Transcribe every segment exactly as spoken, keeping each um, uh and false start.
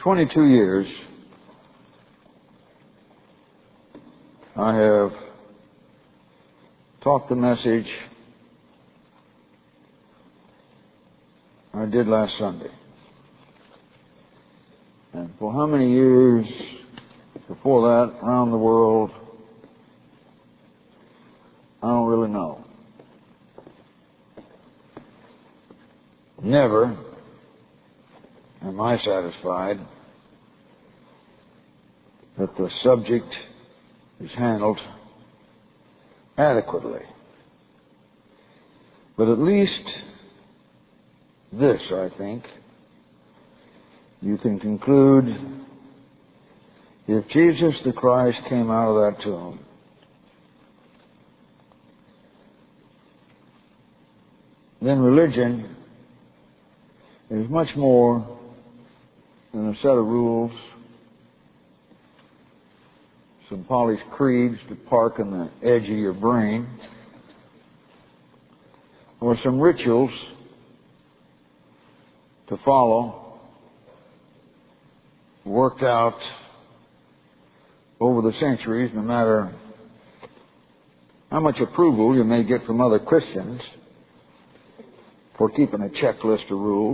twenty-two years, I have taught the message I did last Sunday. And for how many years before that around the world, I don't really know. Never am I satisfied that the subject is handled adequately. But at least this, I think, you can conclude: if Jesus the Christ came out of that tomb, then religion is much more than a set of rules, some polished creeds to park on the edge of your brain, or some rituals to follow, worked out over the centuries, no matter how much approval you may get from other Christians for keeping a checklist of rules,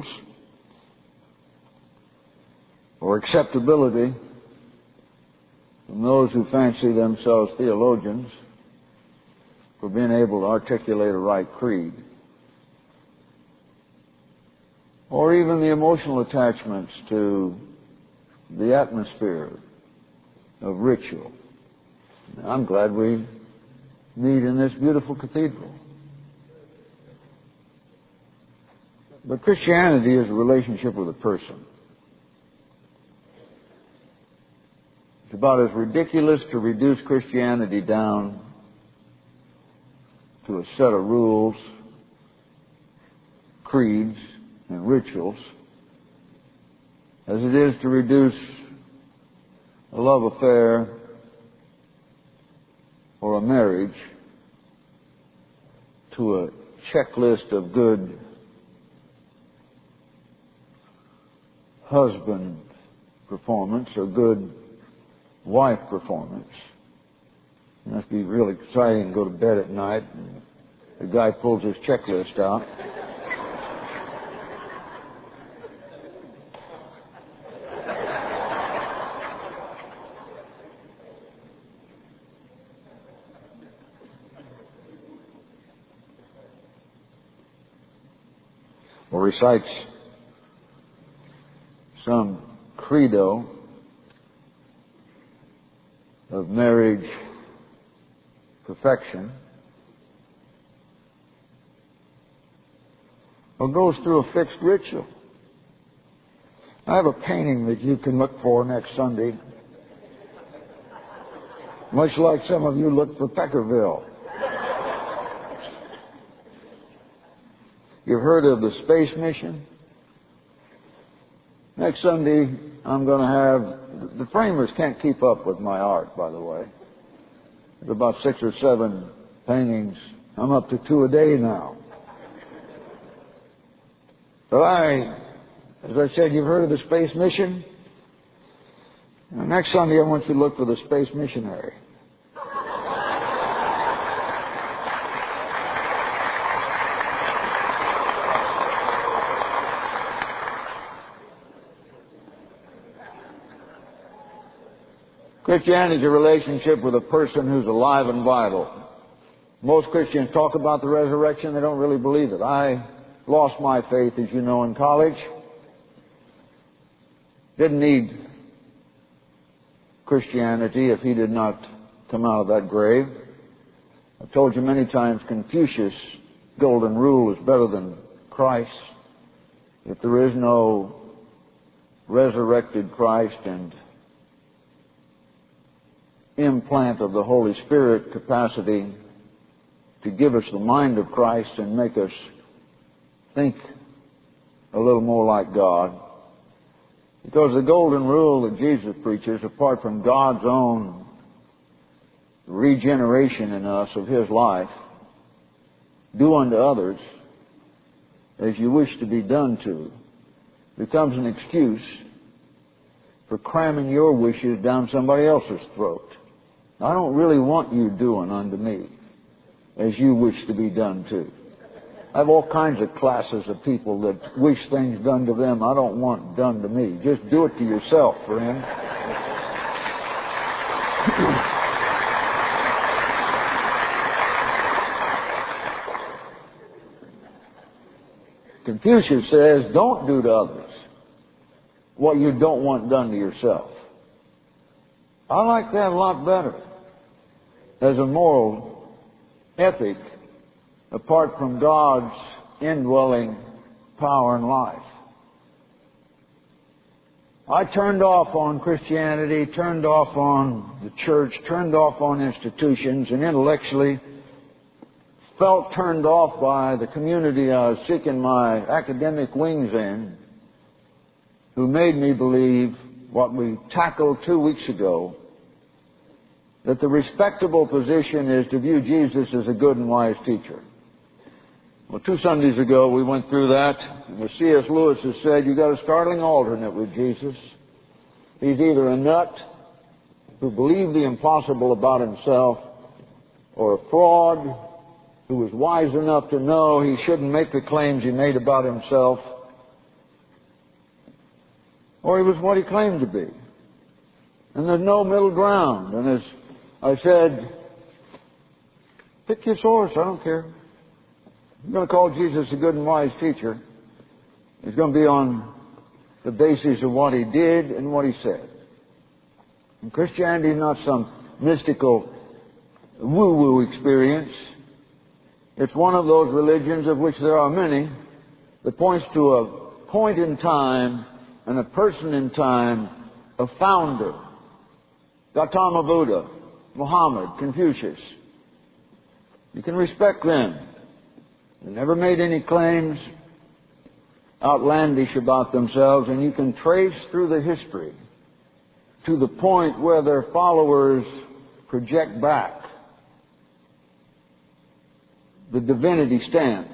or acceptability from those who fancy themselves theologians for being able to articulate a right creed, or even the emotional attachments to the atmosphere of ritual. I'm glad we meet in this beautiful cathedral. But Christianity is a relationship with a person. It's about as ridiculous to reduce Christianity down to a set of rules, creeds, and rituals as it is to reduce a love affair or a marriage to a checklist of good husband performance or good wife performance. It must be really exciting to go to bed at night and the guy pulls his checklist out. Or recites some credo of marriage perfection, or goes through a fixed ritual. I have a painting that you can look for next Sunday, much like some of you look for Peckerville. You've heard of the space mission? Next Sunday, I'm going to have, the framers can't keep up with my art, by the way. There's about six or seven paintings. I'm up to two a day now. But I, as I said, you've heard of the space mission? Now, next Sunday, I want you to look for the space missionary. Christianity is a relationship with a person who's alive and vital. Most Christians talk about the resurrection. They don't really believe it. I lost my faith, as you know, in college. Didn't need Christianity if he did not come out of that grave. I've told you many times Confucius' golden rule is better than Christ. If there is no resurrected Christ and implant of the Holy Spirit capacity to give us the mind of Christ and make us think a little more like God. Because the golden rule that Jesus preaches, apart from God's own regeneration in us of His life, do unto others as you wish to be done to, becomes an excuse for cramming your wishes down somebody else's throat. I don't really want you doing unto me as you wish to be done to. I have all kinds of classes of people that wish things done to them I don't want done to me. Just do it to yourself, friend. Confucius says, don't do to others what you don't want done to yourself. I like that a lot better as a moral ethic apart from God's indwelling power and life. I turned off on Christianity, turned off on the church, turned off on institutions, and intellectually felt turned off by the community I was seeking my academic wings in, who made me believe what we tackled two weeks ago, that the respectable position is to view Jesus as a good and wise teacher. Well, two Sundays ago we went through that, and as C S Lewis has said, you've got a startling alternate with Jesus. He's either a nut who believed the impossible about himself, or a fraud who was wise enough to know he shouldn't make the claims he made about himself, or he was what he claimed to be. And there's no middle ground. And as I said, pick your source, I don't care. I'm going to call Jesus a good and wise teacher. He's going to be on the basis of what he did and what he said. And Christianity is not some mystical woo-woo experience. It's one of those religions of which there are many that points to a point in time and a person in time, a founder. Gautama Buddha, Muhammad, Confucius. You can respect them. They never made any claims outlandish about themselves, and you can trace through the history to the point where their followers project back the divinity stamp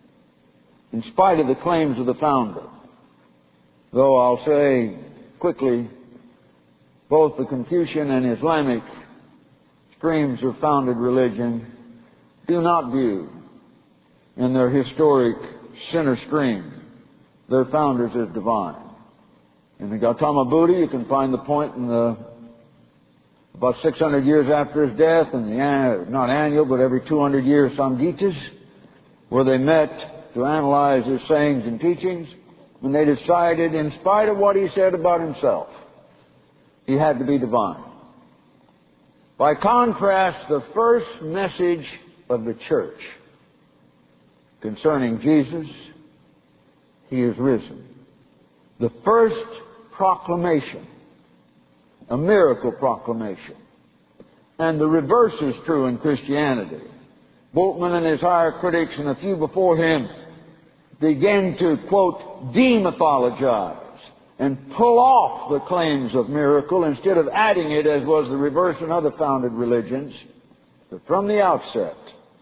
in spite of the claims of the founder. Though I'll say quickly, both the Confucian and Islamic streams of founded religion do not view in their historic center stream their founders as divine. In the Gautama Buddha, you can find the point in the about six hundred years after his death, in the, not annual, but every two hundred years, Samgitas, where they met to analyze his sayings and teachings, and they decided, in spite of what he said about himself, he had to be divine. By contrast, the first message of the church concerning Jesus, he is risen. The first proclamation, a miracle proclamation. And the reverse is true in Christianity. Bultmann and his higher critics and a few before him began to, quote, demythologize and pull off the claims of miracle instead of adding it, as was the reverse in other founded religions. But from the outset,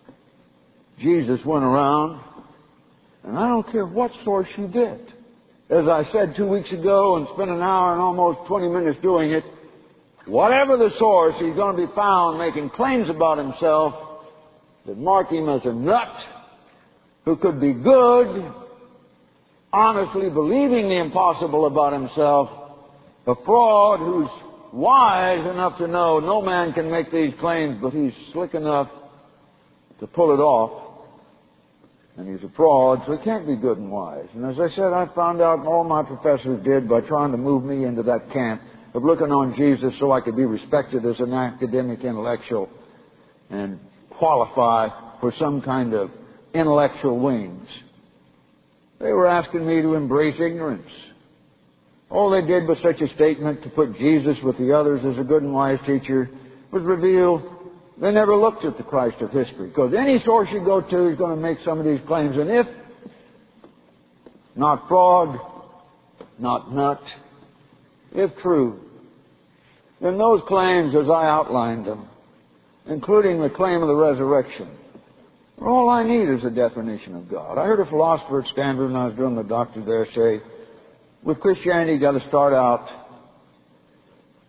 Jesus went around, and I don't care what source you get. As I said two weeks ago and spent an hour and almost twenty minutes doing it, whatever the source, he's going to be found making claims about himself that mark him as a nut who could be good, honestly believing the impossible about himself, a fraud who's wise enough to know no man can make these claims, but he's slick enough to pull it off. And he's a fraud, so he can't be good and wise. And as I said, I found out all my professors did by trying to move me into that camp of looking on Jesus so I could be respected as an academic intellectual and qualify for some kind of intellectual wings. They were asking me to embrace ignorance. All they did was such a statement to put Jesus with the others as a good and wise teacher was reveal they never looked at the Christ of history. Because any source you go to is going to make some of these claims. And if not fraud, not nut, if true, then those claims as I outlined them, including the claim of the resurrection, all I need is a definition of God. I heard a philosopher at Stanford when I was doing the doctorate there say, with Christianity you've got to start out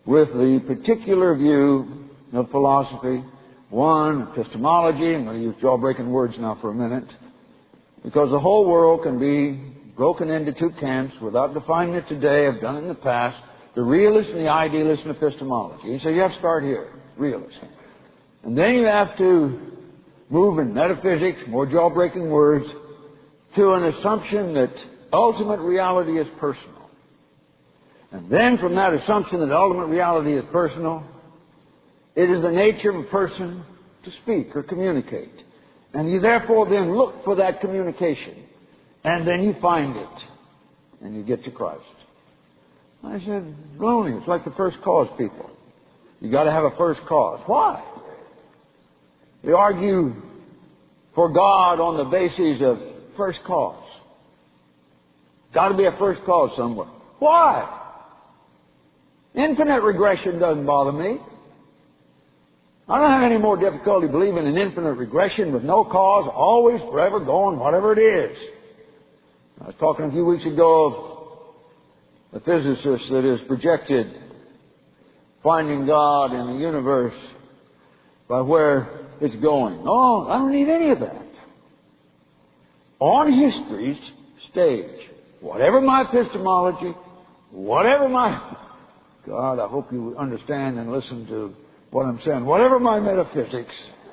with the particular view of philosophy. One, epistemology. I'm going to use jaw-breaking words now for a minute, because the whole world can be broken into two camps without defining it today. I've done it in the past. The realist and the idealist in epistemology. So you have to start here, realist. And then you have to move in metaphysics, more jaw-breaking words, to an assumption that ultimate reality is personal. And then from that assumption that ultimate reality is personal, it is the nature of a person to speak or communicate. And you therefore then look for that communication. And then you find it. And you get to Christ. I said, baloney, it's like the first cause people. You got to have a first cause. Why? They argue for God on the basis of first cause. Got to be a first cause somewhere. Why? Infinite regression doesn't bother me. I don't have any more difficulty believing in infinite regression with no cause, always, forever, going, whatever it is. I was talking a few weeks ago of a physicist that has projected finding God in the universe by where it's going. No, I don't need any of that. On history's stage, whatever my epistemology, whatever my... God, I hope you understand and listen to what I'm saying. Whatever my metaphysics,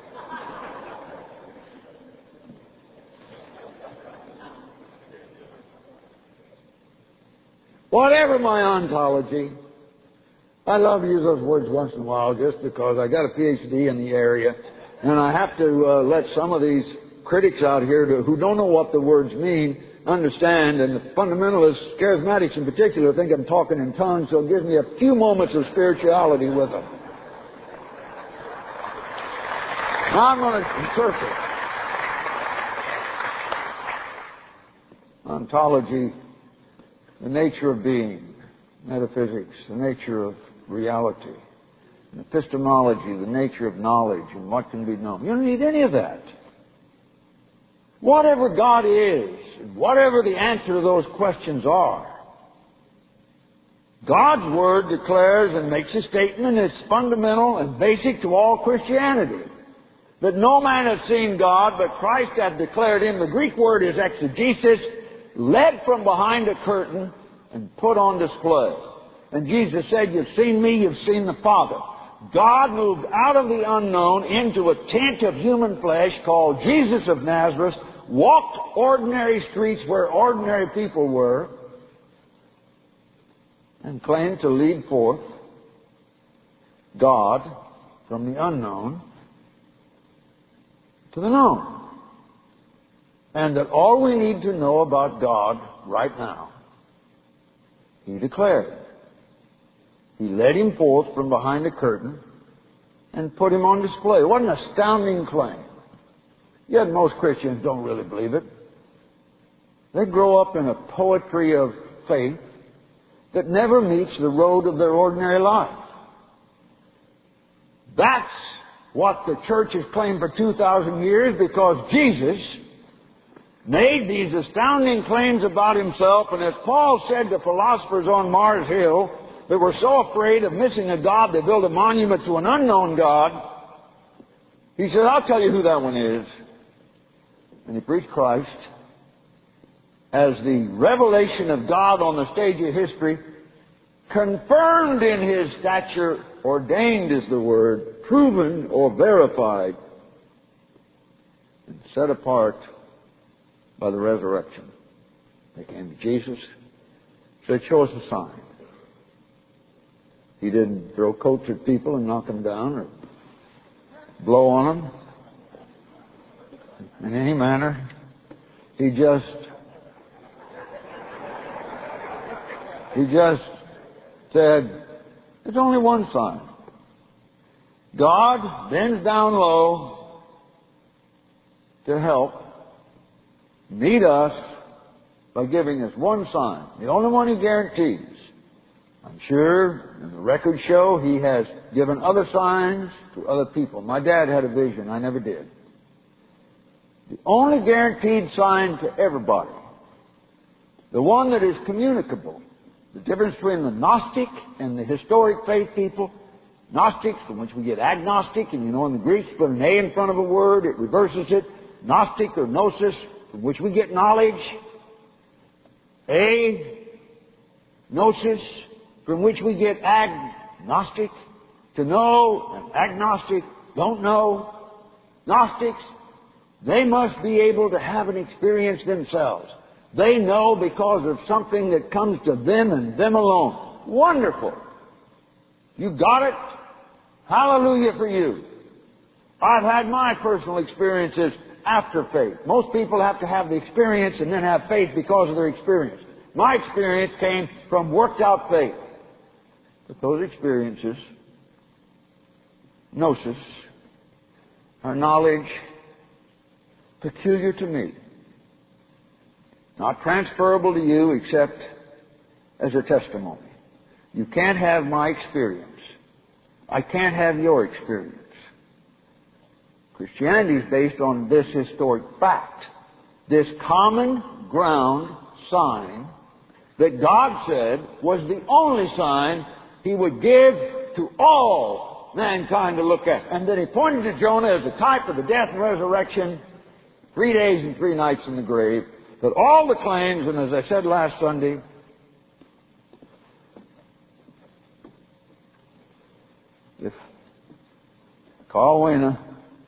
whatever my ontology, I love to use those words once in a while just because I got a P H D in the area, and I have to uh, let some of these critics out here to, who don't know what the words mean understand, and the fundamentalists, charismatics in particular, think I'm talking in tongues, so it gives me a few moments of spirituality with them. Now I'm going to interpret. Ontology, the nature of being. Metaphysics, the nature of reality. And epistemology, the nature of knowledge and what can be known. You don't need any of that. Whatever God is, whatever the answer to those questions are, God's Word declares and makes a statement that's fundamental and basic to all Christianity. That no man has seen God, but Christ hath declared him. The Greek word is exegesis, led from behind a curtain and put on display. And Jesus said, you've seen me, you've seen the Father. God moved out of the unknown into a tent of human flesh called Jesus of Nazareth, walked ordinary streets where ordinary people were, and claimed to lead forth God from the unknown to the known. And that all we need to know about God right now, He declared. He led him forth from behind a curtain and put him on display. What an astounding claim. Yet most Christians don't really believe it. They grow up in a poetry of faith that never meets the road of their ordinary life. That's what the church has claimed for two thousand years, because Jesus made these astounding claims about himself, and as Paul said to philosophers on Mars Hill that were so afraid of missing a God they built a monument to an unknown God, he said, I'll tell you who that one is. And he preached Christ as the revelation of God on the stage of history, confirmed in His stature, ordained is the word, proven or verified, and set apart by the resurrection. They came to Jesus, said, show us a sign. He didn't throw coats at people and knock them down or blow on them in any manner. He just, he just said, there's only one sign. God bends down low to help meet us by giving us one sign, the only one He guarantees. I'm sure, and the records show, He has given other signs to other people. My dad had a vision. I never did. The only guaranteed sign to everybody, the one that is communicable, The difference between the Gnostic and the historic faith people. Gnostics, from which we get agnostic, and you know in the Greek, you put an A in front of a word, it reverses it. Gnostic or gnosis, from which we get knowledge. A, gnosis, from which we get agnostic, to know, and agnostic, don't know. Gnostics, they must be able to have an experience themselves. They know because of something that comes to them and them alone. Wonderful. You got it? Hallelujah for you. I've had my personal experiences after faith. Most people have to have the experience and then have faith because of their experience. My experience came from worked out faith. But those experiences, gnosis, are knowledge peculiar to me. Not transferable to you except as a testimony. You can't have my experience. I can't have your experience. Christianity is based on this historic fact, this common ground sign that God said was the only sign He would give to all mankind to look at. And that He pointed to Jonah as a type of the death and resurrection, three days and three nights in the grave, that all the claims, and as I said last Sunday, if Carl Wayne,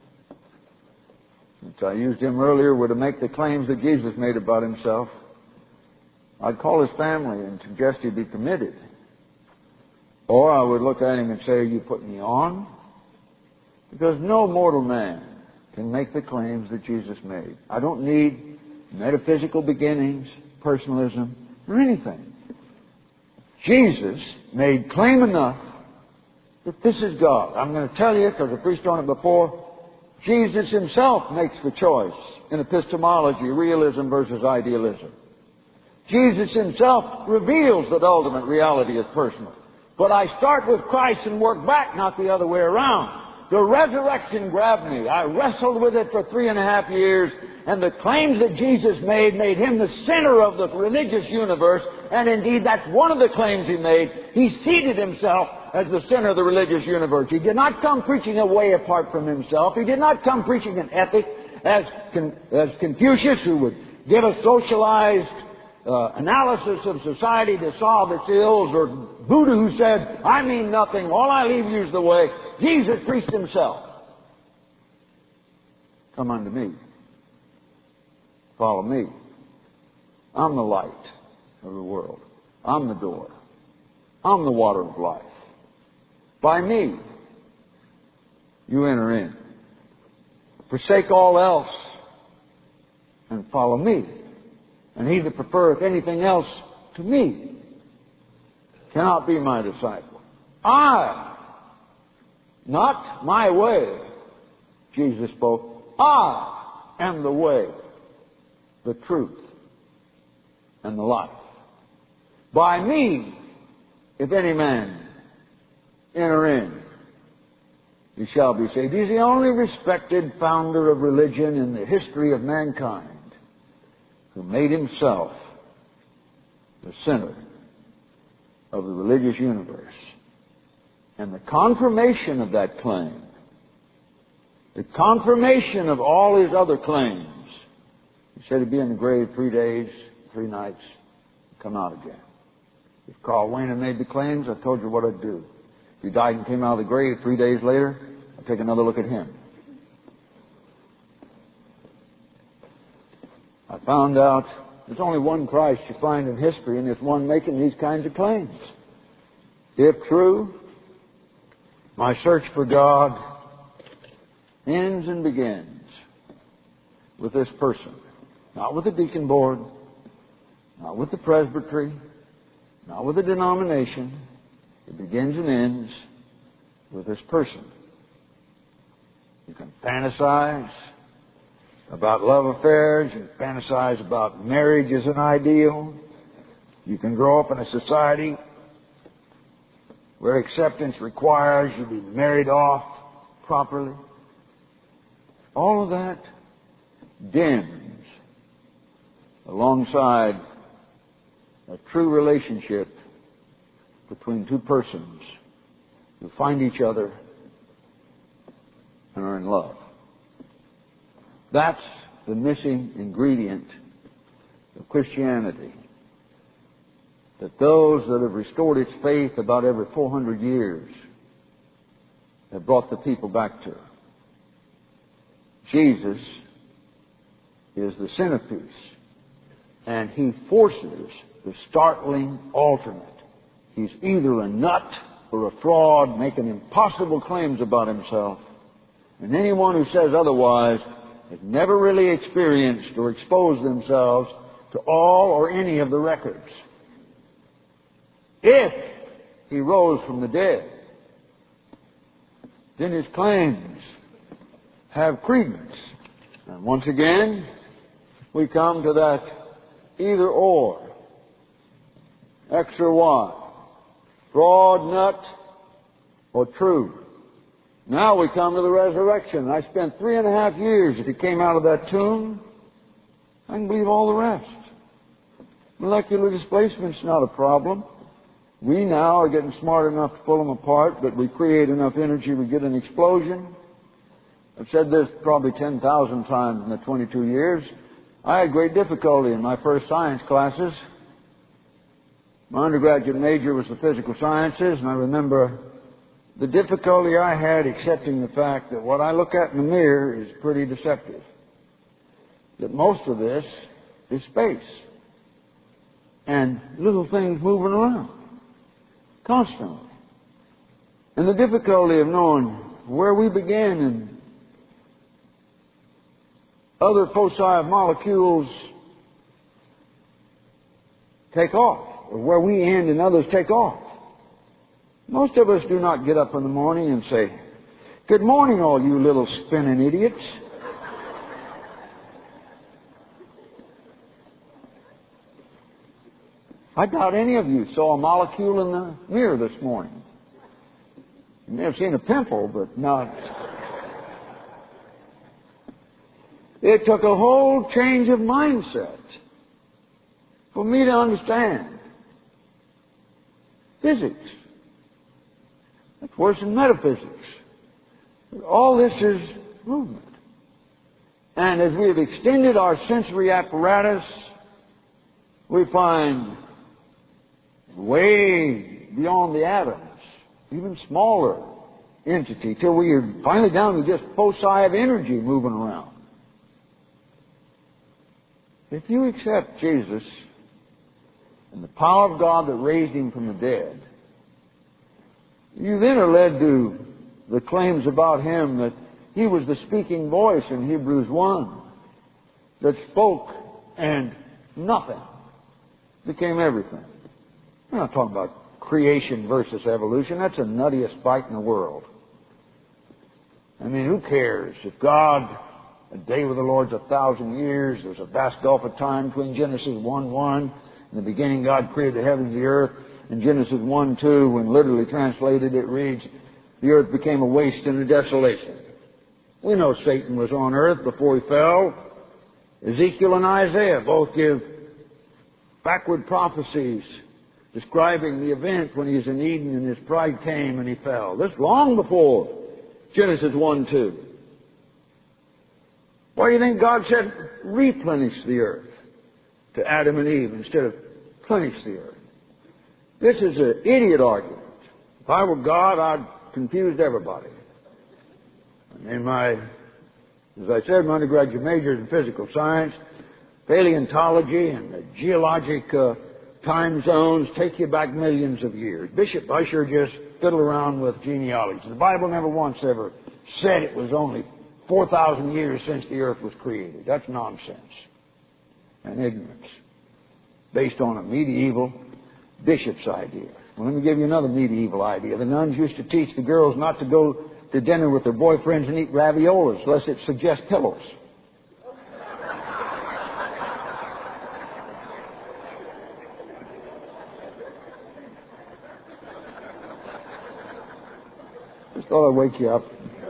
since I used him earlier, were to make the claims that Jesus made about Himself, I'd call his family and suggest he be committed. Or I would look at him and say, are you putting me on? Because no mortal man can make the claims that Jesus made. I don't need metaphysical beginnings, personalism, or anything. Jesus made claim enough that this is God. I'm going to tell you, because I preached on it before, Jesus Himself makes the choice in epistemology, realism versus idealism. Jesus Himself reveals that ultimate reality is personal. But I start with Christ and work back, not the other way around. The resurrection grabbed me. I wrestled with it for three and a half years, and the claims that Jesus made made Him the center of the religious universe, and indeed that's one of the claims He made. He seated Himself as the center of the religious universe. He did not come preaching a way apart from Himself. He did not come preaching an ethic as, Con- as Confucius, who would give a socialized uh, analysis of society to solve its ills, or Buddha, who said, I mean nothing, all I leave you is the way. Jesus preached Himself. Come unto me. Follow me. I'm the light of the world. I'm the door. I'm the water of life. By me, you enter in. Forsake all else and follow me. And he that preferreth anything else to me cannot be my disciple. I, not my way, Jesus spoke, I am the way, the truth, and the life. By me, if any man enter in, he shall be saved. He's the only respected founder of religion in the history of mankind who made Himself the center of the religious universe. And the confirmation of that claim, the confirmation of all His other claims, He said He'd be in the grave three days, three nights, come out again. If Carl Wayne had made the claims, I told you what I'd do. If he died and came out of the grave three days later, I'd take another look at him. I found out there's only one Christ you find in history, and there's one making these kinds of claims. If true, my search for God ends and begins with this person. Not with the deacon board, not with the presbytery, not with the denomination. It begins and ends with this person. You can fantasize about love affairs. You can fantasize about marriage as an ideal. You can grow up in a society where acceptance requires you be married off properly. All of that dims alongside a true relationship between two persons who find each other and are in love. That's the missing ingredient of Christianity. That those that have restored its faith about every four hundred years have brought the people back to it. Jesus is the centerpiece, and He forces the startling alternate. He's either a nut or a fraud, making impossible claims about Himself, and anyone who says otherwise has never really experienced or exposed themselves to all or any of the records. If He rose from the dead, then His claims have credence. And once again, we come to that either or, X or Y, fraud, nut, or true. Now we come to the resurrection. I spent three and a half years if He came out of that tomb. I can believe all the rest. Molecular displacement's not a problem. We now are getting smart enough to pull them apart, but we create enough energy, we get an explosion. I've said this probably ten thousand times in the twenty-two years. I had great difficulty in my first science classes. My undergraduate major was the physical sciences, and I remember the difficulty I had accepting the fact that what I look at in the mirror is pretty deceptive. That most of this is space and little things moving around constantly. And the difficulty of knowing where we begin and other foci of molecules take off, or where we end and others take off. Most of us do not get up in the morning and say, "Good morning, all you little spinning idiots." I doubt any of you saw a molecule in the mirror this morning. You may have seen a pimple, but not... It took a whole change of mindset for me to understand physics. That's worse than metaphysics. All this is movement. And as we have extended our sensory apparatus, we find way beyond the atoms, even smaller entity, till we are finally down to just foci of energy moving around. If you accept Jesus and the power of God that raised Him from the dead, you then are led to the claims about Him that He was the speaking voice in Hebrews one that spoke and nothing became everything. We're not talking about creation versus evolution. That's the nuttiest fight in the world. I mean, who cares if God... A day with the Lord's a thousand years. There's a vast gulf of time between Genesis one one. In the beginning, God created the heavens and the earth. In Genesis one two, when literally translated, it reads, the earth became a waste and a desolation. We know Satan was on earth before he fell. Ezekiel and Isaiah both give backward prophecies describing the event when he was in Eden and his pride came and he fell. This long before Genesis one two. Why do you think God said replenish the earth to Adam and Eve instead of plenish the earth? This is an idiot argument. If I were God, I'd confuse everybody. In my, as I said, my undergraduate major in physical science, paleontology and the geologic uh, time zones take you back millions of years. Bishop Ussher just fiddled around with genealogy. The Bible never once ever said it was only four thousand years since the earth was created. That's nonsense and ignorance based on a medieval bishop's idea. Well, let me give you another medieval idea. The nuns used to teach the girls not to go to dinner with their boyfriends and eat raviolas lest it suggests pillows. Just thought I'd wake you up.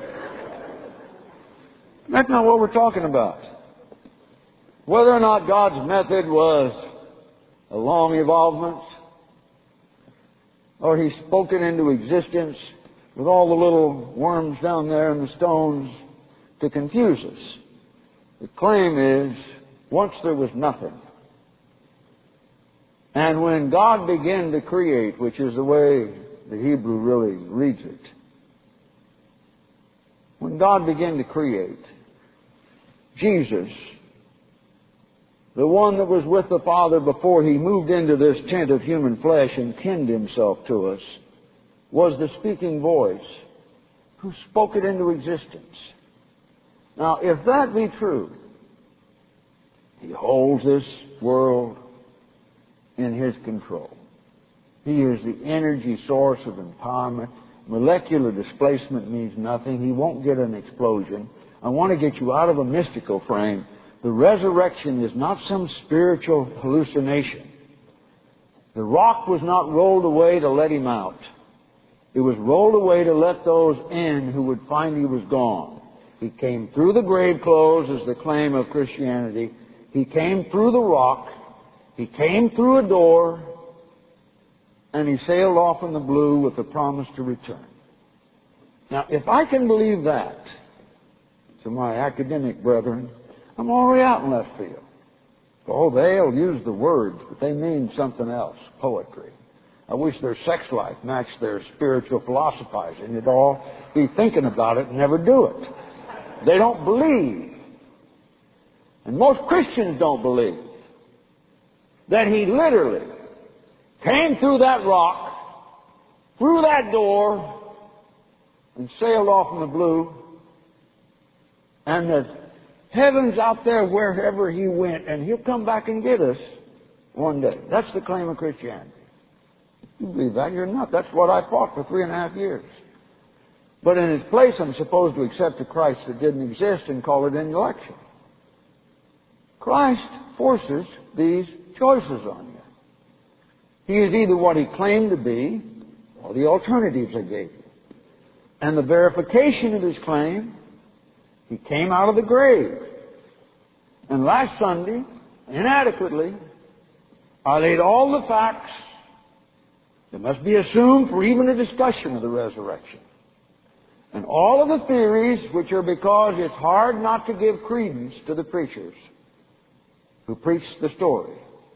That's not what we're talking about. Whether or not God's method was a long evolvement, Or He spoke it into existence with all the little worms down there and the stones to confuse us. The claim is, once there was nothing. And when God began to create, which is the way the Hebrew really reads it, when God began to create, Jesus, the one that was with the Father before He moved into this tent of human flesh and kinned Himself to us, was the speaking voice who spoke it into existence. Now, if that be true, He holds this world in His control. He is the energy source of empowerment. Molecular displacement means nothing. He won't get an explosion. I want to get you out of a mystical frame. The resurrection is not some spiritual hallucination. The rock was not rolled away to let Him out. It was rolled away to let those in who would find He was gone. He came through the grave clothes, as the claim of Christianity. He came through the rock. He came through a door. And He sailed off in the blue with the promise to return. Now, if I can believe that to my academic brethren, I'm already out in left field. Oh, they'll use the words, but they mean something else, poetry. I wish their sex life matched their spiritual philosophizing. They'd all be thinking about it and never do it. They don't believe. And most Christians don't believe that He literally came through that rock, through that door, and sailed off in the blue, and the heavens out there wherever He went, and He'll come back and get us one day. That's the claim of Christianity. You believe that? You're not. That's what I fought for three and a half years. But in its place, I'm supposed to accept a Christ that didn't exist and call it an election. Christ forces these choices on you. He is either what He claimed to be or the alternatives I gave you. And the verification of His claim, He came out of the grave. And last Sunday, inadequately, I laid all the facts that must be assumed for even a discussion of the resurrection. And all of the theories, which are because it's hard not to give credence to the preachers who preach the story.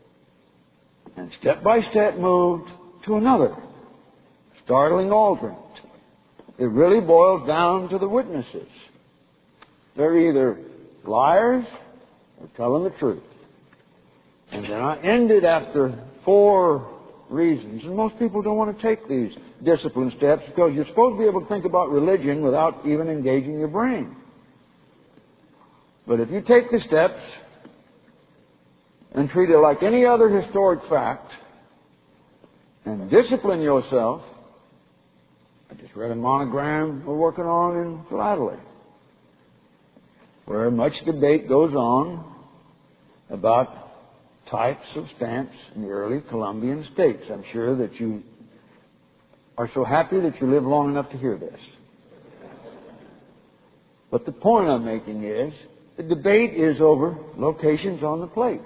And step by step moved to another startling alternate. It really boils down to the witnesses. They're either liars or telling the truth. And then I ended after four reasons. And most people don't want to take these discipline steps because you're supposed to be able to think about religion without even engaging your brain. But if you take the steps and treat it like any other historic fact and discipline yourself, I just read a monogram we're working on in Philadelphia, where much debate goes on about types of stamps in the early Columbian states. I'm sure that you are so happy that you live long enough to hear this. But the point I'm making is, the debate is over locations on the plate.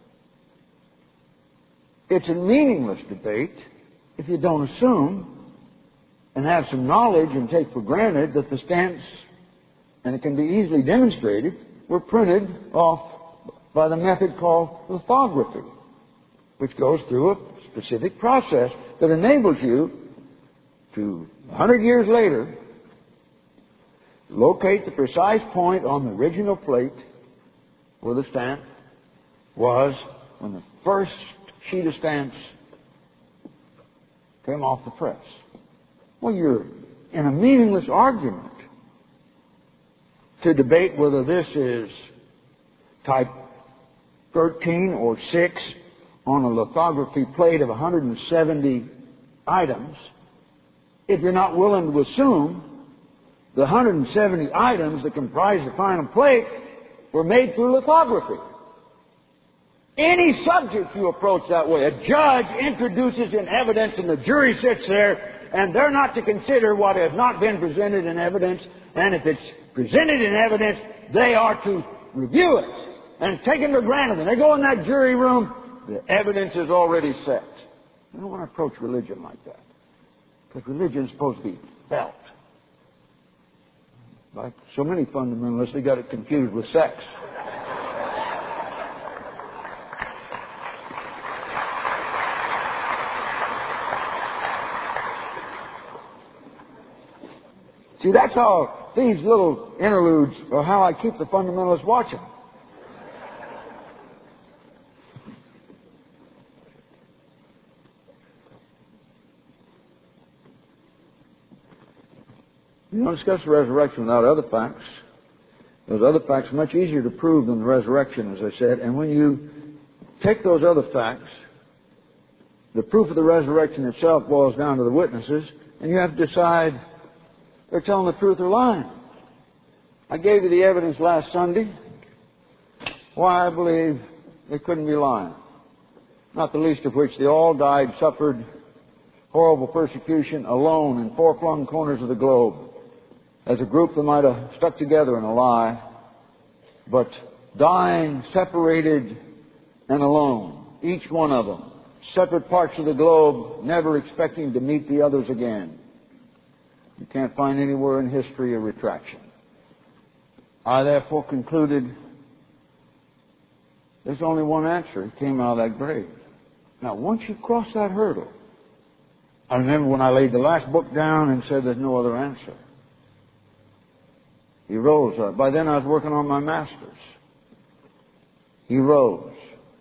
It's a meaningless debate if you don't assume and have some knowledge and take for granted that the stamps, and it can be easily demonstrated, were printed off by the method called lithography, which goes through a specific process that enables you to, a hundred years later, locate the precise point on the original plate where the stamp was when the first sheet of stamps came off the press. Well, you're in a meaningless argument to debate whether this is type thirteen or six on a lithography plate of one hundred seventy items if you're not willing to assume the one hundred seventy items that comprise the final plate were made through lithography. Any subject you approach that way, a judge introduces in evidence and the jury sits there and they're not to consider what has not been presented in evidence, and if it's presented in evidence, they are to review it and take it for granted. When they go in that jury room, the evidence is already set. You don't want to approach religion like that. Because religion is supposed to be felt. Like so many fundamentalists, they got it confused with sex. See, that's how these little interludes are how I keep the fundamentalists watching. You don't discuss the resurrection without other facts. Those other facts are much easier to prove than the resurrection, as I said. And when you take those other facts, the proof of the resurrection itself boils down to the witnesses, and you have to decide they're telling the truth or lying. I gave you the evidence last Sunday why I believe they couldn't be lying. Not the least of which they all died, suffered horrible persecution alone in four-flung corners of the globe. As a group, they might have stuck together in a lie, but dying, separated, and alone. Each one of them. Separate parts of the globe, never expecting to meet the others again. You can't find anywhere in history a retraction. I therefore concluded there's only one answer. He came out of that grave. Now, once you cross that hurdle, I remember when I laid the last book down and said there's no other answer. He rose up. By then I was working on my master's. He rose.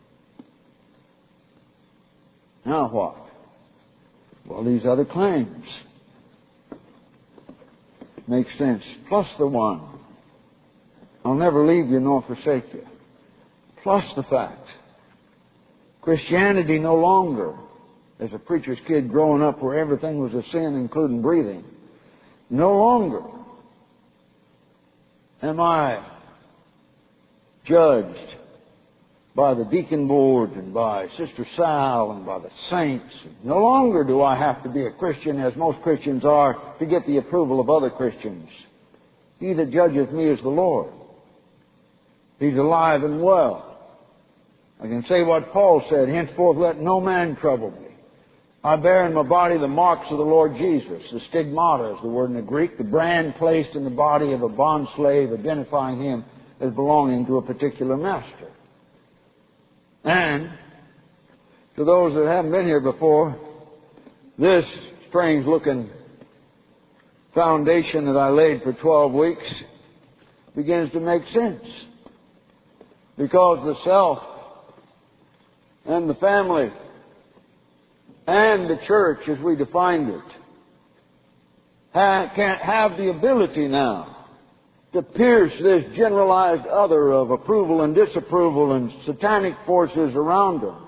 Now what? Well, these other claims make sense. Plus the one, I'll never leave you nor forsake you. Plus the fact, Christianity no longer, as a preacher's kid growing up where everything was a sin, including breathing, no longer am I judged by the deacon board and by Sister Sal and by the saints. No longer do I have to be a Christian, as most Christians are, to get the approval of other Christians. He that judgeth me is the Lord. He's alive and well. I can say what Paul said, henceforth let no man trouble me. I bear in my body the marks of the Lord Jesus. The stigmata is the word in the Greek, the brand placed in the body of a bondslave, identifying him as belonging to a particular master. And to those that haven't been here before, this strange-looking foundation that I laid for twelve weeks begins to make sense. Because the self and the family and the church, as we defined it, ha- can't have the ability now to pierce this generalized other of approval and disapproval and satanic forces around them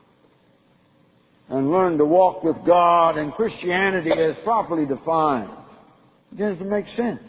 and learn to walk with God and Christianity as properly defined. It begins to make sense.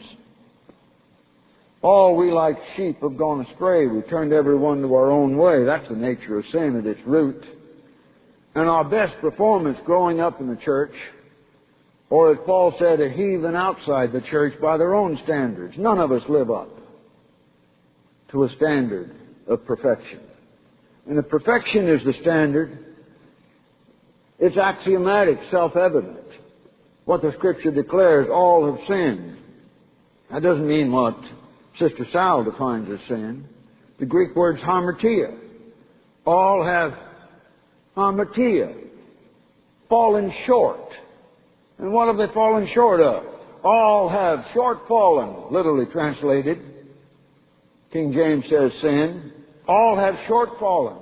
All we like sheep have gone astray. We turned everyone to our own way. That's the nature of sin at its root. And our best performance growing up in the church, or as Paul said, a heathen outside the church by their own standards. None of us live up to a standard of perfection. And if perfection is the standard, it's axiomatic, self-evident. What the Scripture declares, all have sinned. That doesn't mean what Sister Sal defines as sin. The Greek word's hamartia. All have hamartia, fallen short. And what have they fallen short of? All have short fallen, literally translated. King James says sin. All have short fallen.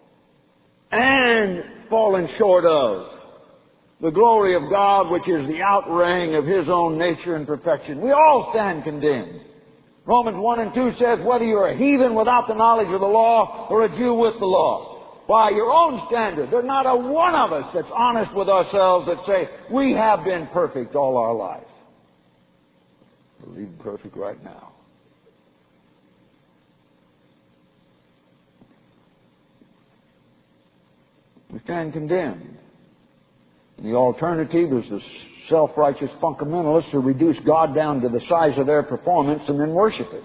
And fallen short of the glory of God, which is the outraying of His own nature and perfection. We all stand condemned. Romans one and two says, whether you're a heathen without the knowledge of the law or a Jew with the law. By your own standard, there's not a one of us that's honest with ourselves that say, we have been perfect all our life. We're even perfect right now. We stand condemned. And the alternative is the self-righteous fundamentalists who reduce God down to the size of their performance and then worship it.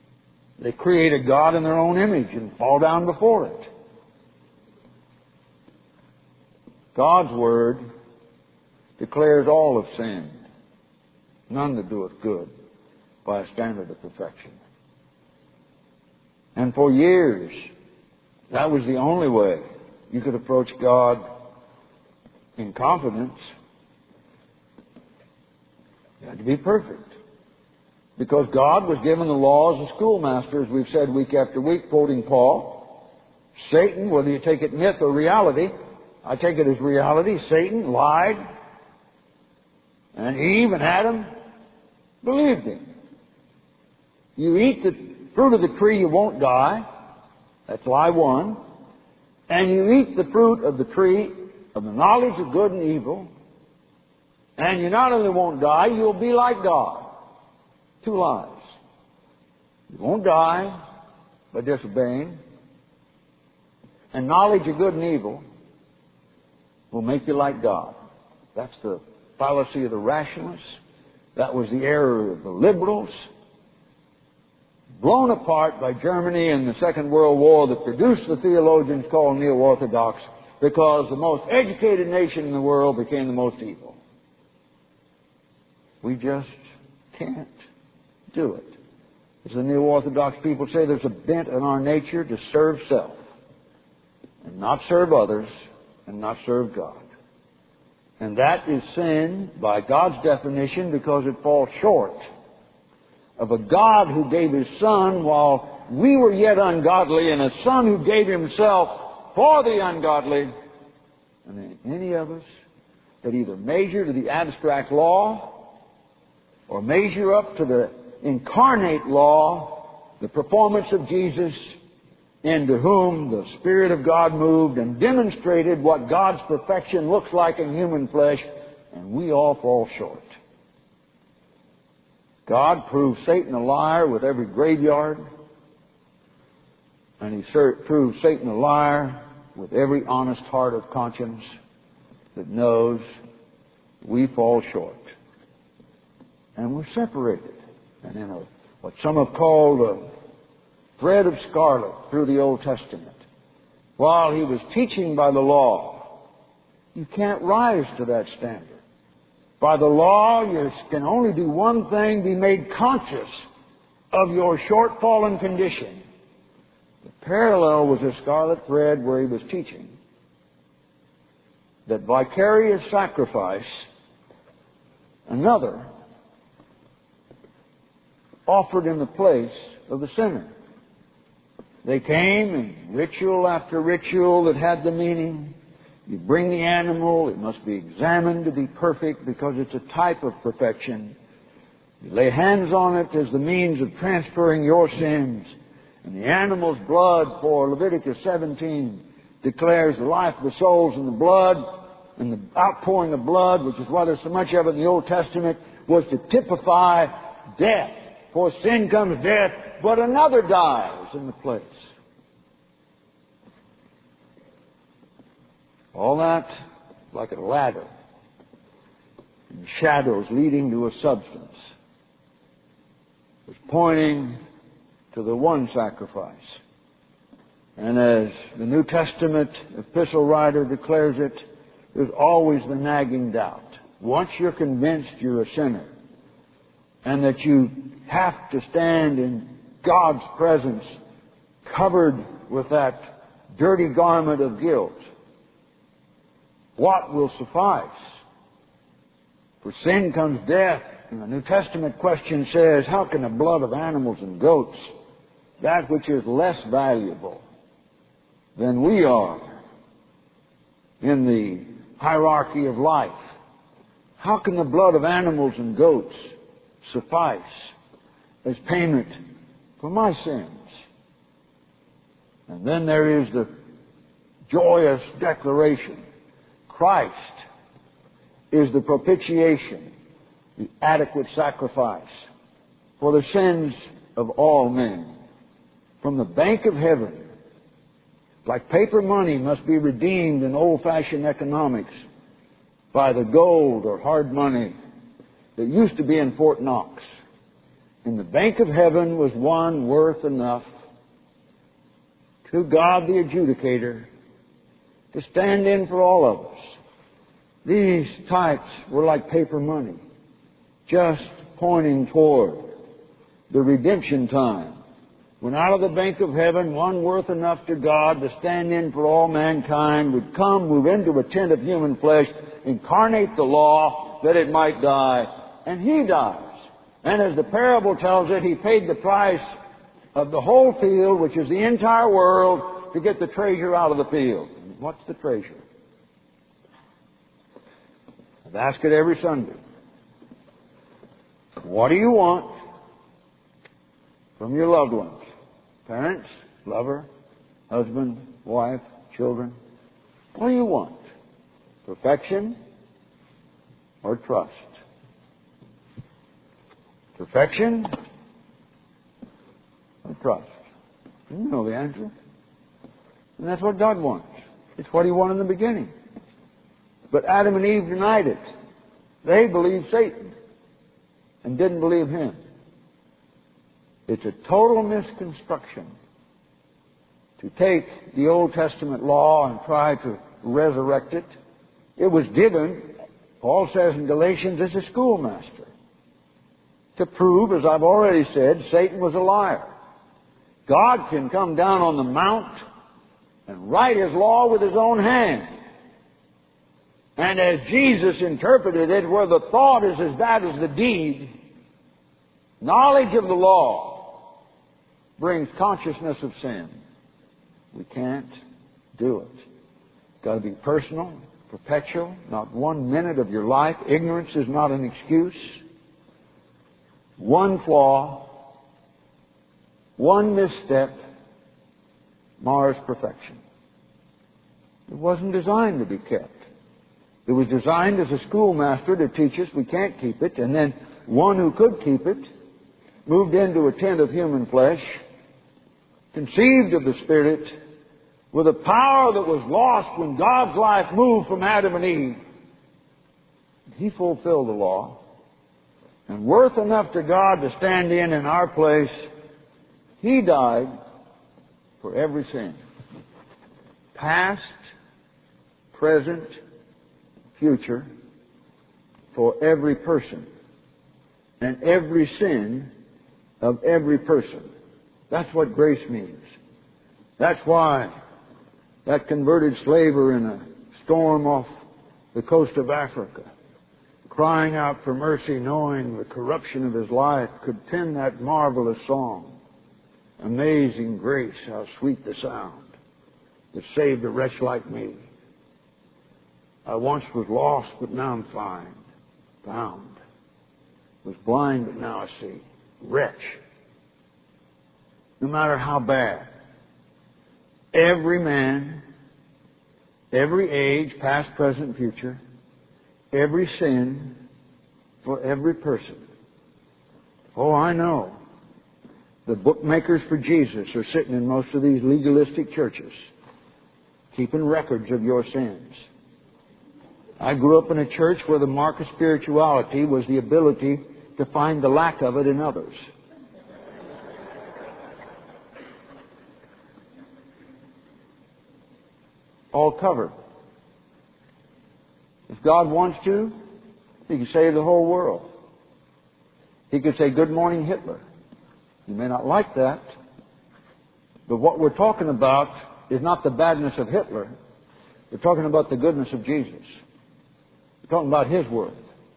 They create a God in their own image and fall down before it. God's Word declares all have sinned, none that doeth good, by a standard of perfection. And for years, that was the only way you could approach God in confidence. You had to be perfect. Because God was given the law as a schoolmaster, as we've said week after week, quoting Paul. Satan, whether you take it myth or reality, I take it as reality, Satan lied. And Eve and Adam believed him. You eat the fruit of the tree, you won't die. That's lie one. And you eat the fruit of the tree of the knowledge of good and evil, and you not only won't die, you'll be like God. Two lies. You won't die by disobeying, and knowledge of good and evil will make you like God. That's the fallacy of the rationalists. That was the error of the liberals. Blown apart by Germany in the Second World War that produced the theologians called neo-orthodox, because the most educated nation in the world became the most evil. We just can't do it. As the neo-orthodox people say, there's a bent in our nature to serve self and not serve others and not serve God. And that is sin by God's definition, because it falls short of a God who gave His Son while we were yet ungodly, and a Son who gave Himself for the ungodly. And then any of us that either measure to the abstract law or measure up to the incarnate law, the performance of Jesus, into whom the Spirit of God moved and demonstrated what God's perfection looks like in human flesh, and we all fall short. God proved Satan a liar with every graveyard, and He proved Satan a liar with every honest heart of conscience that knows we fall short. And we're separated. And in a, what some have called a thread of scarlet through the Old Testament, while He was teaching by the law, you can't rise to that standard. By the law, you can only do one thing, be made conscious of your shortfallen condition. The parallel was a scarlet thread where He was teaching that vicarious sacrifice, another, offered in the place of the sinner. They came in ritual after ritual that had the meaning. You bring the animal, it must be examined to be perfect because it's a type of perfection. You lay hands on it as the means of transferring your sins. And the animal's blood, for Leviticus seventeen, declares the life of the souls in the blood, and the outpouring of blood, which is why there's so much of it in the Old Testament, was to typify death. For sin comes death, but another dies in the place. All that like a ladder, and shadows leading to a substance, was pointing to the one sacrifice. And as the New Testament epistle writer declares it, there's always the nagging doubt. Once you're convinced you're a sinner, and that you have to stand in God's presence covered with that dirty garment of guilt, what will suffice? For sin comes death. And the New Testament question says, how can the blood of animals and goats, that which is less valuable than we are in the hierarchy of life, how can the blood of animals and goats suffice as payment for my sins? And then there is the joyous declaration, Christ is the propitiation, the adequate sacrifice for the sins of all men. From the bank of heaven, like paper money must be redeemed in old-fashioned economics by the gold or hard money that used to be in Fort Knox. In the bank of heaven was one worth enough to God the adjudicator to stand in for all of us. These types were like paper money, just pointing toward the redemption time, when out of the bank of heaven, one worth enough to God to stand in for all mankind would come, move into a tent of human flesh, incarnate the law that it might die, and He dies. And as the parable tells it, He paid the price of the whole field, which is the entire world, to get the treasure out of the field. What's the treasure? I ask it every Sunday. What do you want from your loved ones? Parents, lover, husband, wife, children. What do you want? Perfection or trust? Perfection or trust? You know the answer. And that's what God wants. It's what He wanted in the beginning. But Adam and Eve denied it. They believed Satan and didn't believe Him. It's a total misconstruction to take the Old Testament law and try to resurrect it. It was given, Paul says in Galatians, as a schoolmaster to prove, as I've already said, Satan was a liar. God can come down on the mount and write His law with His own hand. And as Jesus interpreted it, where the thought is as bad as the deed, knowledge of the law brings consciousness of sin. We can't do it. It's got to be personal, perpetual, not one minute of your life. Ignorance is not an excuse. One flaw, one misstep mars perfection. It wasn't designed to be kept. It was designed as a schoolmaster to teach us we can't keep it, and then one who could keep it moved into a tent of human flesh, conceived of the Spirit, with a power that was lost when God's life moved from Adam and Eve. He fulfilled the law, and worth enough to God to stand in in our place, He died for every sin. Past, present, future, for every person and every sin of every person. That's what grace means. That's why that converted slaver in a storm off the coast of Africa, crying out for mercy, knowing the corruption of his life, could pen that marvelous song, Amazing Grace, how sweet the sound that saved a wretch like me. I once was lost, but now I'm find, found. Was blind, but now I see. Wretch. No matter how bad. Every man, every age, past, present, future, every sin for every person. Oh, I know. The bookmakers for Jesus are sitting in most of these legalistic churches, keeping records of your sins. I grew up in a church where the mark of spirituality was the ability to find the lack of it in others. All covered. If God wants to, He can save the whole world. He could say, "Good morning, Hitler." You may not like that, but what we're talking about is not the badness of Hitler. We're talking about the goodness of Jesus. We're talking about His worth.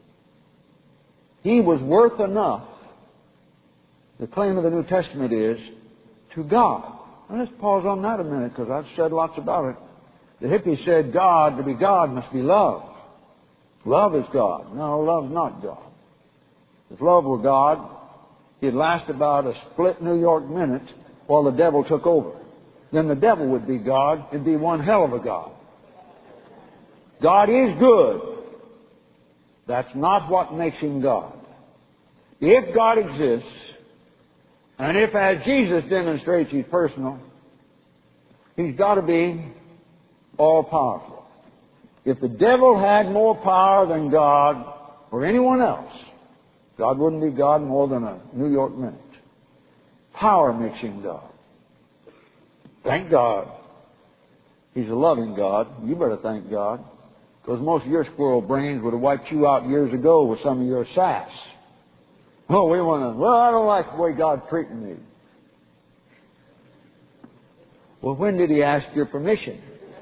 He was worth enough. The claim of the New Testament is to God. Now let's pause on that a minute, because I've said lots about it. The hippie said God, to be God, must be love. Love is God. No, love's not God. If love were God, He'd last about a split New York minute while the devil took over. Then the devil would be God. It'd be one hell of a God. God is good. That's not what makes Him God. If God exists, and if, as Jesus demonstrates, He's personal, He's got to be all-powerful. If the devil had more power than God or anyone else, God wouldn't be God more than a New York minute. Power makes Him God. Thank God. He's a loving God. You better thank God. Because most of your squirrel brains would have wiped you out years ago with some of your sass. Oh, we want to, well, I don't like the way God's treating me. Well, when did He ask your permission?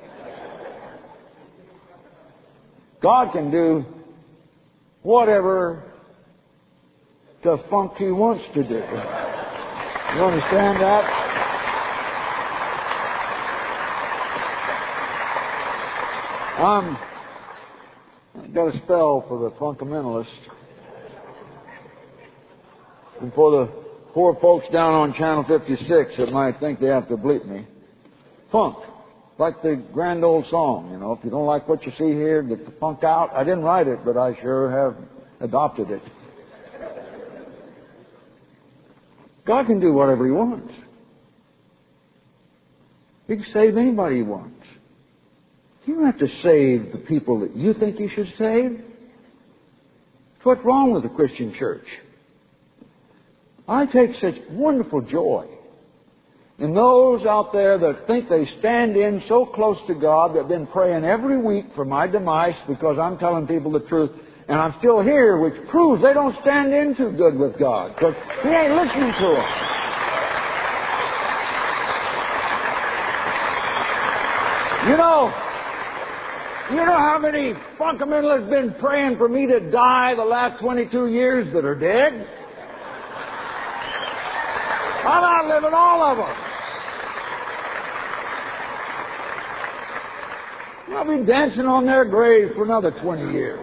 God can do whatever the funk He wants to do. You understand that? I'm I've got a spell for the fundamentalists. And for the poor folks down on Channel fifty-six that might think they have to bleep me. Funk. Like the grand old song, you know. If you don't like what you see here, get the funk out. I didn't write it, but I sure have adopted it. God can do whatever He wants. He can save anybody He wants. You don't have to save the people that you think you should save. What's wrong with the Christian church? I take such wonderful joy in those out there that think they stand in so close to God, that have been praying every week for my demise because I'm telling people the truth, and I'm still here, which proves they don't stand in too good with God, because He ain't listening to them. You know, you know how many fundamentalists have been praying for me to die the last twenty-two years that are dead? I'm outliving all of them. I'll be dancing on their graves for another twenty years.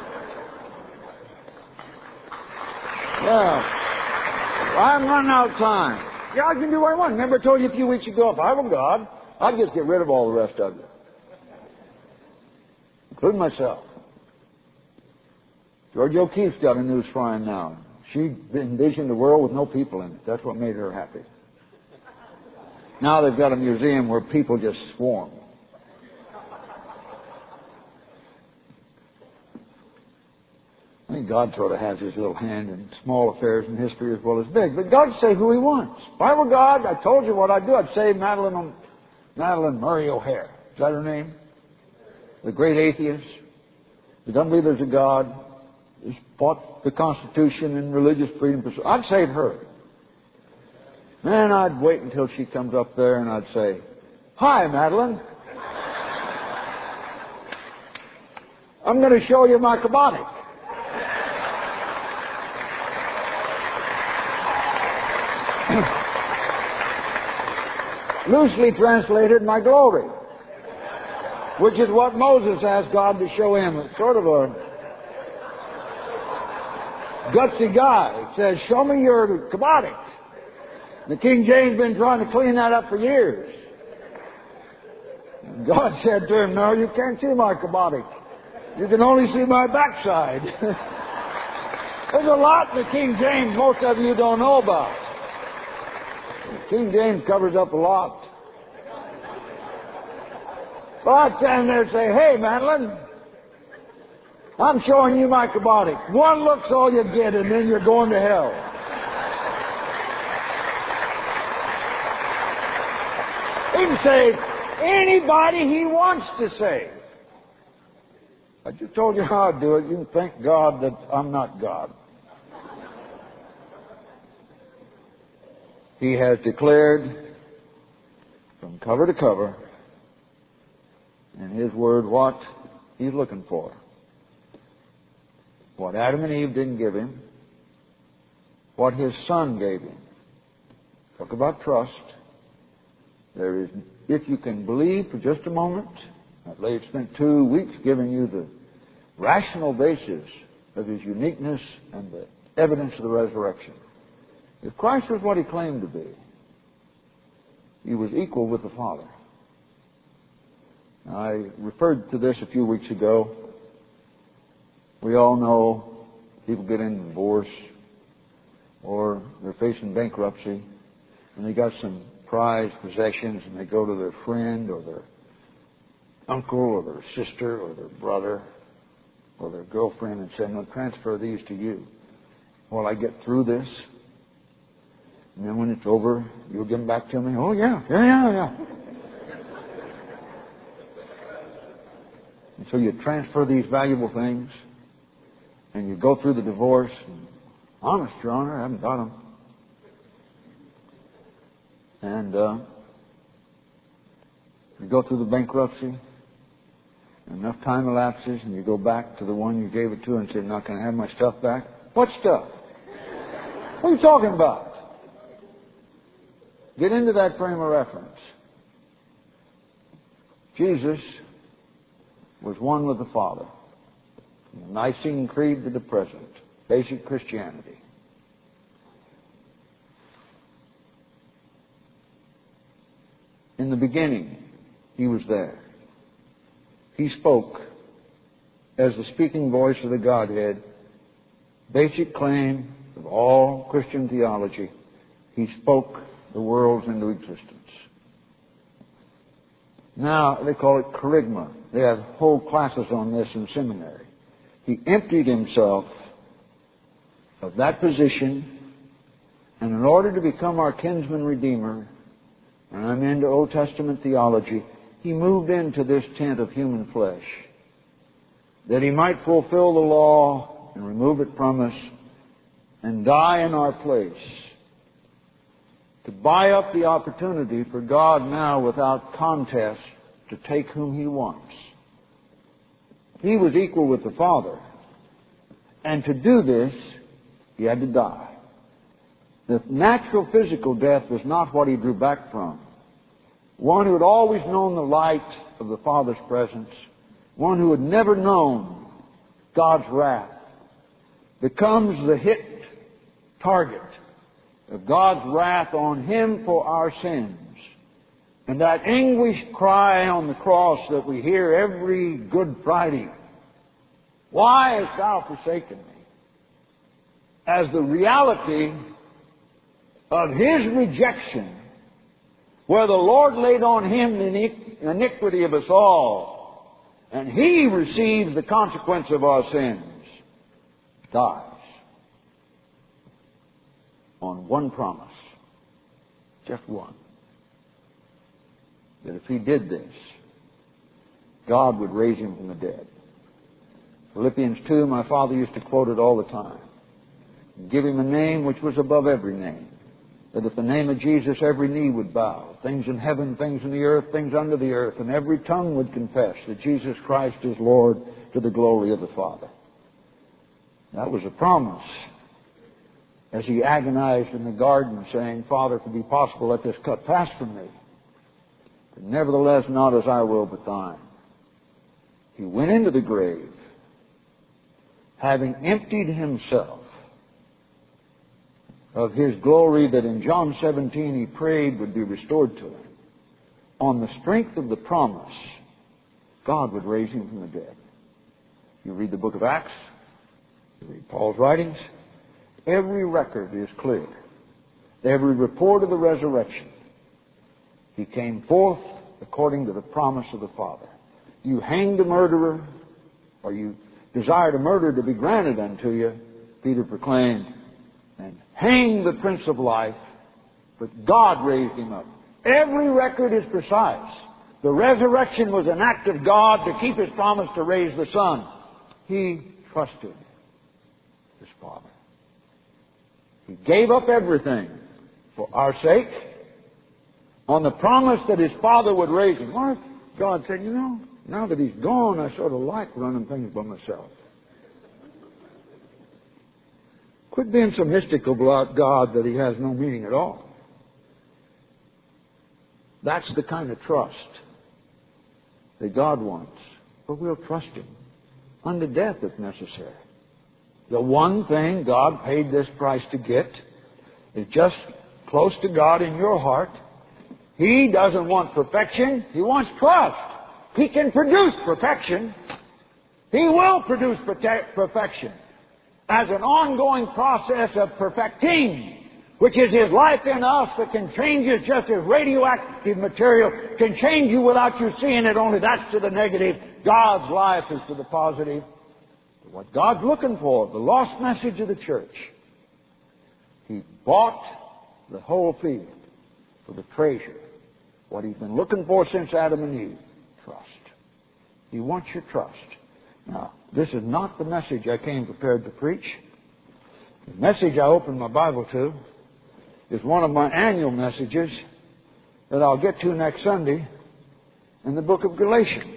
Yeah. I'm running out of time. Yeah, I can do what I want. Remember I told you a few weeks ago, if I were God, I'd just get rid of all the rest of you. Including myself. George O'Keeffe's got a new shrine now. She envisioned a world with no people in it. That's what made her happy. Now they've got a museum where people just swarm. I think God sort of has His little hand in small affairs in history as well as big. But God say who He wants. If I were God, I told you what I'd do. I'd save Madeline, Madeline Murray O'Hare. Is that her name? The great atheist. The doesn't believe there's a God. Who's fought the Constitution and religious freedom. I'd save her. Then I'd wait until she comes up there and I'd say, "Hi, Madeline. I'm going to show you my Kabbalah." Loosely translated, my glory. Which is what Moses asked God to show him. It's sort of a gutsy guy. He says, "Show me your Kabbalah." The King James been trying to clean that up for years. And God said to him, "No, you can't see my Kabbalah. You can only see my backside." There's a lot in the King James most of you don't know about. The King James covers up a lot. But I'd stand there and say, "Hey, Madeline, I'm showing you my Kabbalah. One look's all you get, and then you're going to hell." He can save anybody He wants to save. I just told you how I do it. You can thank God that I'm not God. He has declared from cover to cover in His Word what He's looking for. What Adam and Eve didn't give Him. What His Son gave Him. Talk about trust. There is, if you can believe for just a moment, I've laid spent two weeks giving you the rational basis of His uniqueness and the evidence of the resurrection. If Christ was what He claimed to be, He was equal with the Father. Now, I referred to this a few weeks ago. We all know people get into divorce or they're facing bankruptcy and they got some prized possessions and they go to their friend or their uncle or their sister or their brother or their girlfriend and say, "No, transfer these to you while I get through this. And then when it's over, you'll give them back to me." "Oh, yeah, yeah, yeah, yeah." And so you transfer these valuable things, and you go through the divorce. And, honest, Your Honor, I haven't got them. And uh, you go through the bankruptcy. Enough time elapses, and you go back to the one you gave it to and say, "I'm not going to have my stuff back." What stuff? What are you talking about? Get into that frame of reference. Jesus was one with the Father. From the Nicene Creed to the present. Basic Christianity. In the beginning, He was there. He spoke as the speaking voice of the Godhead. Basic claim of all Christian theology. He spoke the worlds into existence. Now, they call it charisma. They have whole classes on this in seminary. He emptied Himself of that position, and in order to become our kinsman redeemer, and I'm into Old Testament theology, He moved into this tent of human flesh, that He might fulfill the law and remove it from us and die in our place, to buy up the opportunity for God now without contest to take whom He wants. He was equal with the Father, and to do this, He had to die. The natural physical death was not what He drew back from. One who had always known the light of the Father's presence, one who had never known God's wrath, becomes the hit target of God's wrath on Him for our sins. And that anguished cry on the cross that we hear every Good Friday, "Why hast Thou forsaken me?" as the reality of His rejection, where the Lord laid on Him the iniquity of us all, and He receives the consequence of our sins, dies on one promise, just one, that if He did this, God would raise Him from the dead. Philippians two, my father used to quote it all the time. Give Him a name which was above every name, that at the name of Jesus every knee would bow, things in heaven, things in the earth, things under the earth, and every tongue would confess that Jesus Christ is Lord, to the glory of the Father. That was a promise. As He agonized in the garden, saying, "Father, if it be possible, let this cup pass from me. But nevertheless, not as I will, but Thine." He went into the grave, having emptied Himself of His glory that in John seventeen He prayed would be restored to Him. On the strength of the promise, God would raise Him from the dead. You read the book of Acts, you read Paul's writings, every record is clear. Every report of the resurrection. He came forth according to the promise of the Father. You hanged a murderer, or you desired a murder to be granted unto you, Peter proclaimed, and hang the Prince of Life, but God raised Him up. Every record is precise. The resurrection was an act of God to keep His promise to raise the Son. He trusted His Father. He gave up everything for our sake on the promise that His Father would raise Him. What if God said, you know, now that He's gone, I sort of like running things by myself. Quit being so mystical about God that He has no meaning at all. That's the kind of trust that God wants. But we'll trust Him unto death if necessary. The one thing God paid this price to get is just close to God in your heart. He doesn't want perfection. He wants trust. He can produce perfection. He will produce perfection as an ongoing process of perfecting, which is His life in us that can change us just as radioactive material can change you without you seeing it, only that's to the negative. God's life is to the positive. What God's looking for, the lost message of the church. He bought the whole field for the treasure. What He's been looking for since Adam and Eve. Trust. He wants your trust. Now, this is not the message I came prepared to preach. The message I opened my Bible to is one of my annual messages that I'll get to next Sunday in the book of Galatians.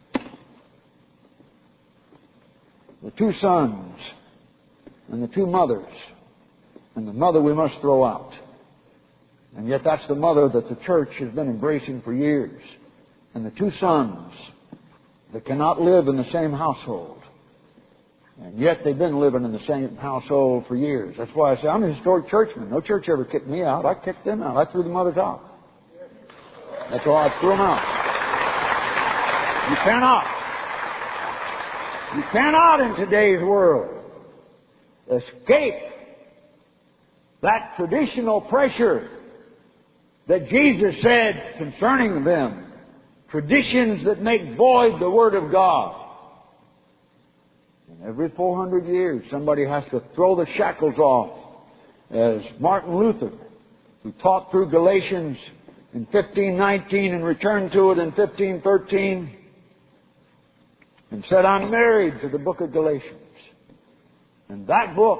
The two sons and the two mothers. And the mother we must throw out. And yet that's the mother that the church has been embracing for years. And the two sons that cannot live in the same household. And yet they've been living in the same household for years. That's why I say I'm a historic churchman. No church ever kicked me out. I kicked them out. I threw the mothers out. That's why I threw them out. You cannot. You cannot in today's world escape that traditional pressure that Jesus said concerning them. Traditions that make void the Word of God. And every four hundred years somebody has to throw the shackles off. As Martin Luther, who taught through Galatians in fifteen nineteen and returned to it in fifteen thirteen and said, I'm married to the book of Galatians. And that book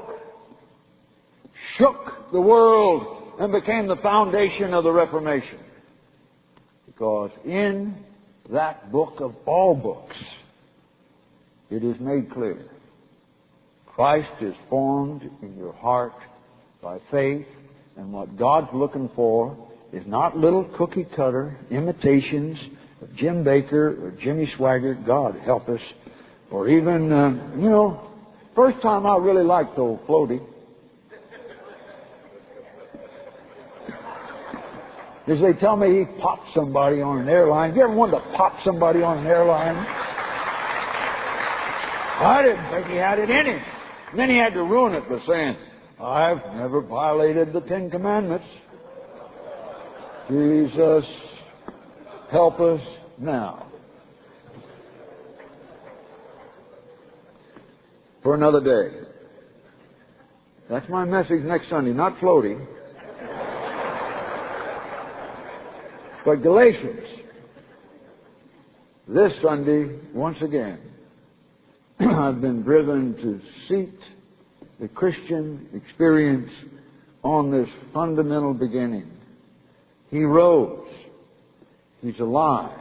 shook the world and became the foundation of the Reformation. Because in that book of all books, it is made clear Christ is formed in your heart by faith, and what God's looking for is not little cookie cutter imitations of Jim Baker or Jimmy Swaggart, God help us, or even, uh, you know, first time I really liked old Floaty. As they tell me he popped somebody on an airline. You ever wanted to pop somebody on an airline? I didn't think he had it in him. And then he had to ruin it by saying, I've never violated the Ten Commandments. Jesus, help us now. For another day. That's my message next Sunday, not Floaty. But Galatians, this Sunday, once again, I've been driven to seat the Christian experience on this fundamental beginning. He rose. He's alive.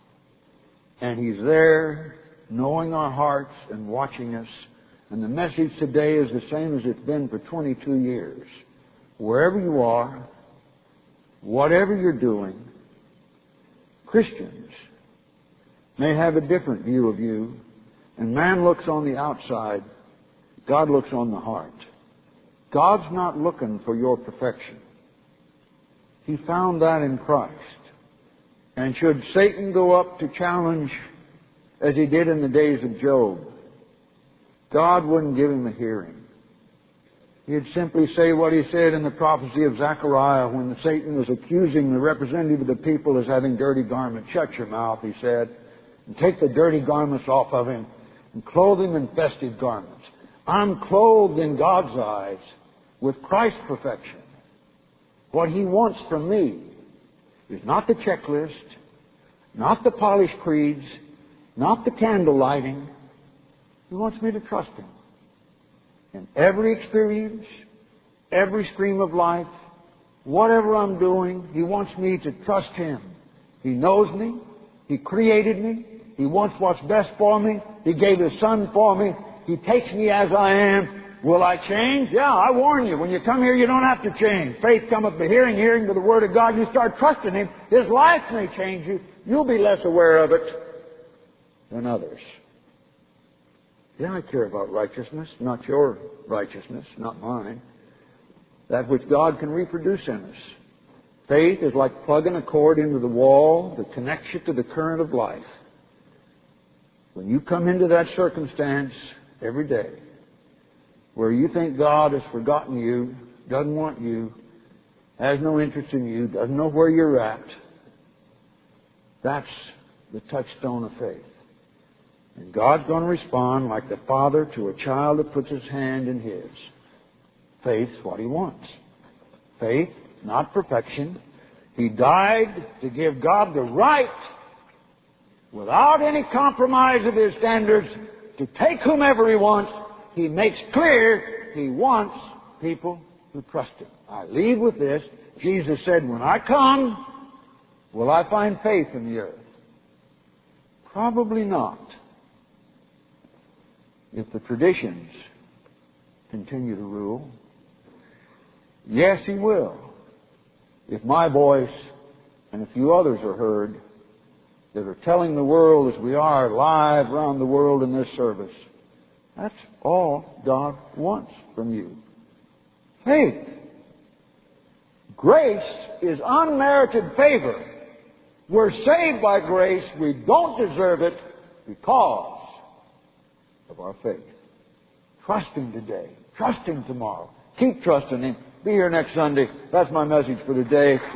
And He's there, knowing our hearts and watching us. And the message today is the same as it's been for twenty-two years. Wherever you are, whatever you're doing, Christians may have a different view of you, and man looks on the outside, God looks on the heart. God's not looking for your perfection. He found that in Christ. And should Satan go up to challenge, as he did in the days of Job, God wouldn't give him a hearing. He'd simply say what he said in the prophecy of Zechariah when Satan was accusing the representative of the people as having dirty garments. Shut your mouth, he said, and take the dirty garments off of him and clothe him in festive garments. I'm clothed in God's eyes with Christ's perfection. What He wants from me is not the checklist, not the polished creeds, not the candle lighting. He wants me to trust Him. In every experience, every stream of life, whatever I'm doing, He wants me to trust Him. He knows me. He created me. He wants what's best for me. He gave His Son for me. He takes me as I am. Will I change? Yeah, I warn you. When you come here, you don't have to change. Faith cometh by hearing, hearing by the Word of God. You start trusting Him. His life may change you. You'll be less aware of it than others. Yeah, I care about righteousness, not your righteousness, not mine. That which God can reproduce in us. Faith is like plugging a cord into the wall that connects you to the current of life. When you come into that circumstance every day, where you think God has forgotten you, doesn't want you, has no interest in you, doesn't know where you're at, that's the touchstone of faith. And God's going to respond like the father to a child that puts his hand in his. Faith's what He wants. Faith, not perfection. He died to give God the right without any compromise of His standards, to take whomever He wants. He makes clear He wants people who trust Him. I leave with this. Jesus said, when I come, will I find faith in the earth? Probably not. If the traditions continue to rule, yes, He will. If my voice and a few others are heard that are telling the world as we are live around the world in this service, that's all God wants from you. Faith. Grace is unmerited favor. We're saved by grace. We don't deserve it because of our faith. Trust Him today. Trust Him tomorrow. Keep trusting Him. Be here next Sunday. That's my message for today.